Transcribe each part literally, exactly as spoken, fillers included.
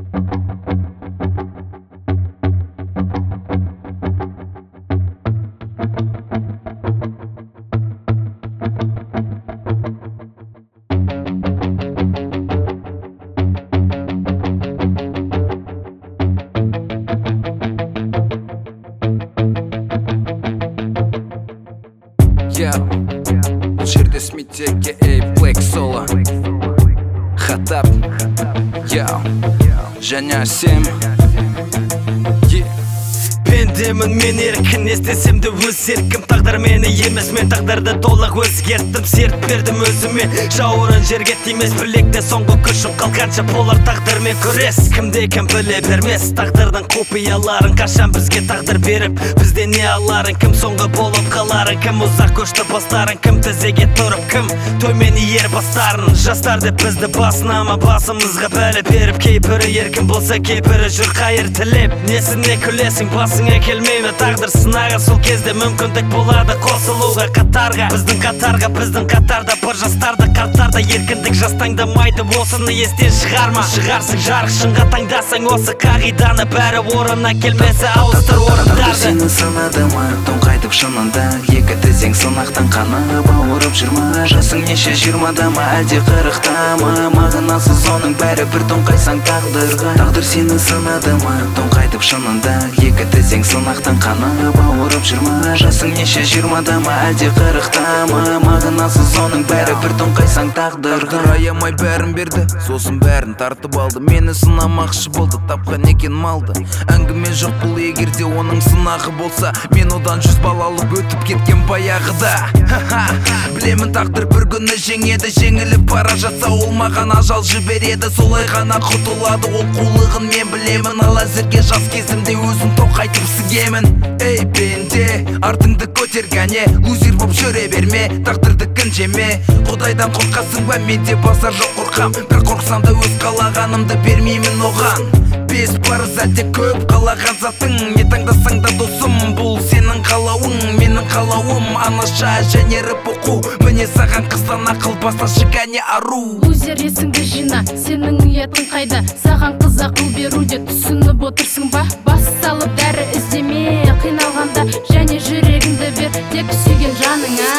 Бұл жерде Смитекке эй Black Solo Хатап және Сем Пендемін мен еркін, естесем де өз еркім. Тағдыр мені емес, мен тағдырды толық өзгерттім. Серт бердім өзіме, жауырын жерге тимес. Білекте соңғы күшім қалғанша болар тағдырмен күрес. Кімде кім біле бермес, тағдырдың құпияларын. Қашан бізге тағдыр беріп, бізде не аларын? Кім соңғы болып қаларын, кім ұзақ көшті бастарын? Кім тізеге тұрып, кім тоймен ер бастарын? Жастар деп бізді басынама басымызға бәлі беріп. Кейпірі еркін болса, кейпірі жүр қайыр тілеп. Несіне күлесің, басыңа келмейме тағдыр сынағы. Сол кезде мүмкіндік болады қосылуға қатарға. Біздің қатарға, біздің қатарда бір жастарды қарттарда. Еркіндік жастаңдамайды, осыны естен шығарма. Шығарсың жарық шыңға таңдасаң осы қағиданы. Бәрі орнына келмесе ауыстыр орындарды. Сені сынады ма, тоңқайтып шынында? Екі тізең сынақтан қанып ауырып жүр ма? Жасың неше, жиырмада ма, әлде қырықта ма? Мағынасыз оның бәрі бір тоңқайсаң тағдырға. Тағдыр сені сынады ма, тоңқайтып шынында? Екі тізең сынақтан қанып ауырып жүр ма? Жасың неше, жиырмада ма, әлде қырықта ма? Мағынасыз оның бәрі бір тоңқайсаң тағдырға. Тағдыр аямай бәрін берді, сосын бәрін тартып алды. Мені сынамақшы болды, тапқан екен малды. Әңгіме жоқ бұл, егерде оның сынағы болса. Мен одан жүз балалық өтіп кеткен баяғыда. Білемін тағдыр бір күні жеңеді, жеңіліп бара жатса ол маған ажал жібереді. Солай ғана құтылады ол қулығын мен білемін. Ал әзірге жас кезімде өзім тоқайтып сігемін. Эй пенде, артыңды көтер кәне, лузер боп жүре берме, тағдырды кінжеме. Құдайдан қорқасың ба, менде басар жоқ қорқам. Бір қорқсам да өз қалағанымды бермеймін оған. Бес парыз әлде көп қалаған затың, не таңдасаң да досым, бұл сенің қалауың. Менің қалауым анаша және рэп оқу. Міне саған қыздан ақыл басташы кәне ару. Лузер есіңді жина, сенің ниетің қайда? Саған қыз ақыл беруде түсініп отырсың ба? Бас салып дәрі іздеме, қиналғанда және жүрегіңді бер, тек сүйген жаныңа.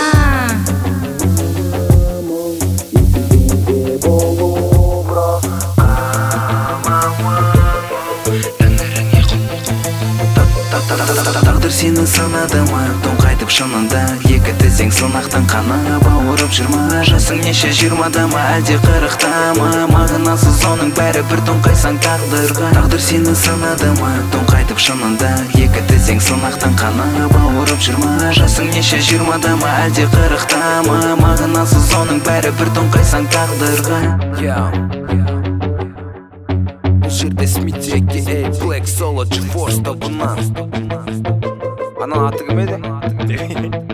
Тағдыр сені сынады ма, тоңқайтып шынында? Екі тізең сынақтан қанып ауырып жүр ма? Жасың неше, жиырмада ма, әлде қырықта ма? Мағынасыз оның бәрі бір тоңқайсаң тағдырға. Тағдыр сені сынады ма, тоңқайтып шынында? Екі тізең сынақтан қанып ауырып жүр ма? Жасың неше, жиырмада ма, әлде қырықта ма? Мағынасыз оның бәрі бір тоңқайсаң тағдырға. Бұл жерде Смитекке эй Black Solo G-Force тобынан. Ана аты кім еді?